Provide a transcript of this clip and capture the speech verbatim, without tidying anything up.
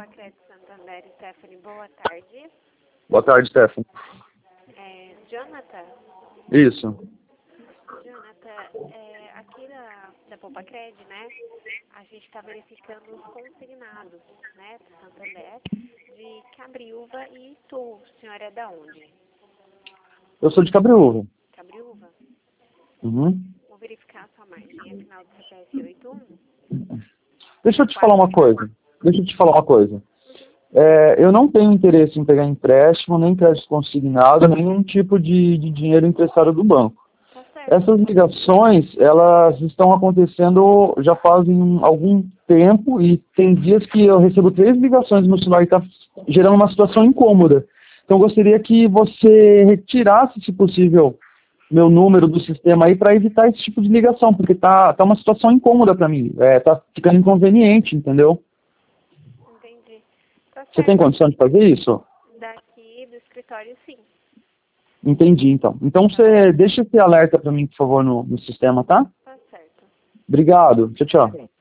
Crédito Santander, Stephanie, boa tarde. Boa tarde, Stephanie. É, Jonathan? Isso. Jonathan, é, aqui da, da Poupa-Cred, né, a gente está verificando os consignados, né, do Santander, de Cabriúva e Itu. O senhor é da onde? Eu sou de Cabriúva. Cabriúva? Uhum. Vou verificar a sua margem, final do C P F oito um. Deixa eu te falar uma coisa. Deixa eu te falar uma coisa. É, eu não tenho interesse em pegar empréstimo, nem crédito consignado, nenhum tipo de, de dinheiro emprestado do banco. Tá certo. Essas ligações, elas estão acontecendo já fazem algum tempo e tem dias que eu recebo três ligações no meu celular e está gerando uma situação incômoda. Então, eu gostaria que você retirasse, se possível, meu número do sistema aí para evitar esse tipo de ligação, porque tá, tá uma situação incômoda para mim. É, tá ficando inconveniente, entendeu? Entendi. Tá certo. Você tem condição de fazer isso? Daqui do escritório, sim. Entendi, então. Então, você deixa esse alerta para mim, por favor, no, no sistema, tá? Tá certo. Obrigado. Tchau, tchau.